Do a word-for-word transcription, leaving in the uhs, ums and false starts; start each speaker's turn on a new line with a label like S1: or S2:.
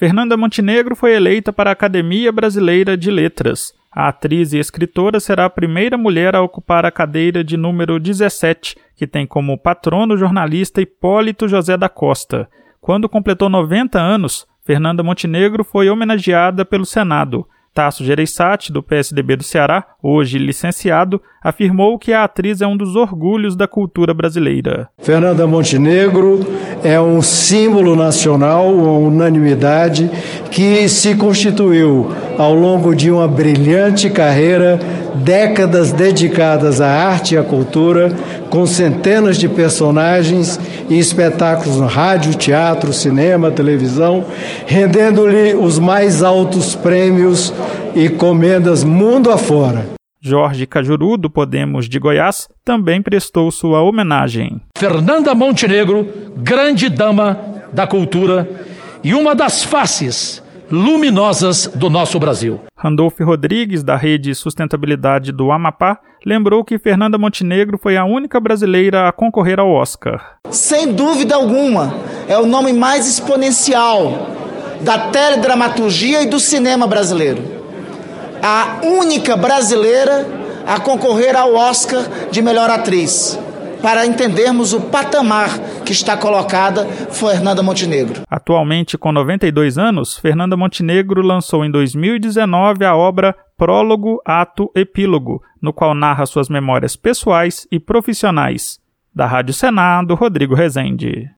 S1: Fernanda Montenegro foi eleita para a Academia Brasileira de Letras. A atriz e escritora será a primeira mulher a ocupar a cadeira de número dezessete, que tem como patrono o jornalista Hipólito José da Costa. Quando completou noventa anos, Fernanda Montenegro foi homenageada pelo Senado. Tasso Gereissati, do P S D B do Ceará, hoje licenciado, afirmou que a atriz é um dos orgulhos da cultura brasileira.
S2: Fernanda Montenegro é um símbolo nacional, uma unanimidade que se constituiu ao longo de uma brilhante carreira, décadas dedicadas à arte e à cultura, com centenas de personagens e espetáculos no rádio, teatro, cinema, televisão, rendendo-lhe os mais altos prêmios e comendas mundo afora.
S1: Jorge Cajuru, do Podemos de Goiás, também prestou sua homenagem.
S3: Fernanda Montenegro, grande dama da cultura e uma das faces luminosas do nosso Brasil.
S1: Randolfo Rodrigues, da Rede Sustentabilidade do Amapá, lembrou que Fernanda Montenegro foi a única brasileira a concorrer ao Oscar.
S4: Sem dúvida alguma, é o nome mais exponencial da teledramaturgia e do cinema brasileiro. A única brasileira a concorrer ao Oscar de melhor atriz. Para entendermos o patamar que está colocada Fernanda Montenegro.
S1: Atualmente, com noventa e dois anos, Fernanda Montenegro lançou em dois mil e dezenove a obra Prólogo, Ato, Epílogo, no qual narra suas memórias pessoais e profissionais. Da Rádio Senado, Rodrigo Rezende.